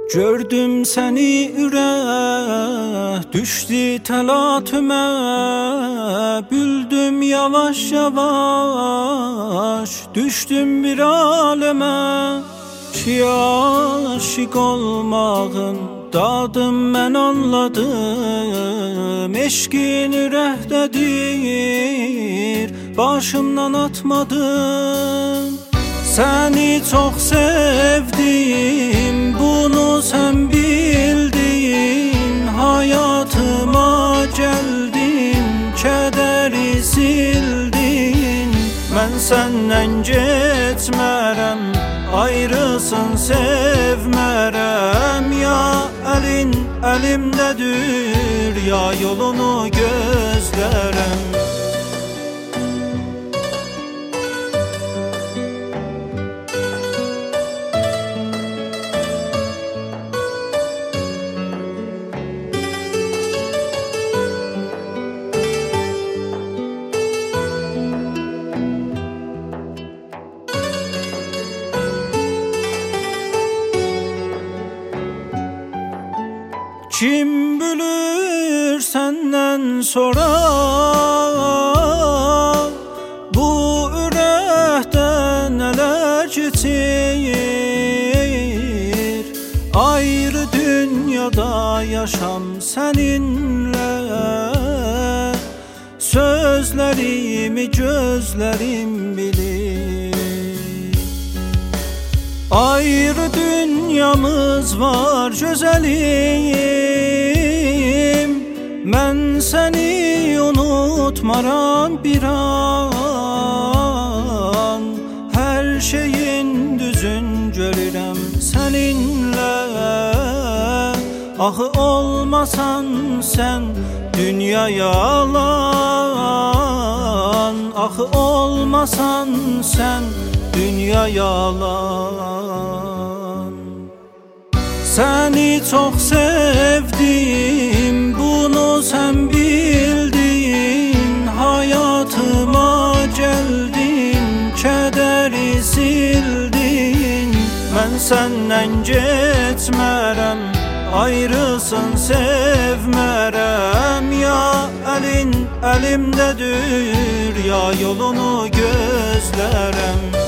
Gördüm seni ürək, düşdü təlatümə. Büldüm yavaş yavaş, düşdüm bir aləmə. Ki aşiq olmağın dadım mən anladım. Eşqin ürəkdədir, başımdan atmadım. Seni çok sevdim, bunu sen bildin. Hayatıma geldin, kederi sildin. Ben senden geçmerem, ayrısın sevmerem. Ya elin elimdedir, ya yolunu gözlerem. Kim bilir senden sonra bu ürəkdə neler geçir. Ayrı dünyada yaşam seninle. Sözlerimi gözlerim bilir. Ayrı dünyamız var güzelim. Ben seni unutmaram bir an. Her şeyin düzün görürəm seninle. Ahı olmasan sen dünya yalan. Ahı olmasan sen dünya yalan. Seni çok sevdim, bunu sen bildin. Hayatıma geldin, kederi sildin. Ben senden geçmerem, ayrısın sevmerem. Ya elin elimdedir, ya yolunu gözlerem.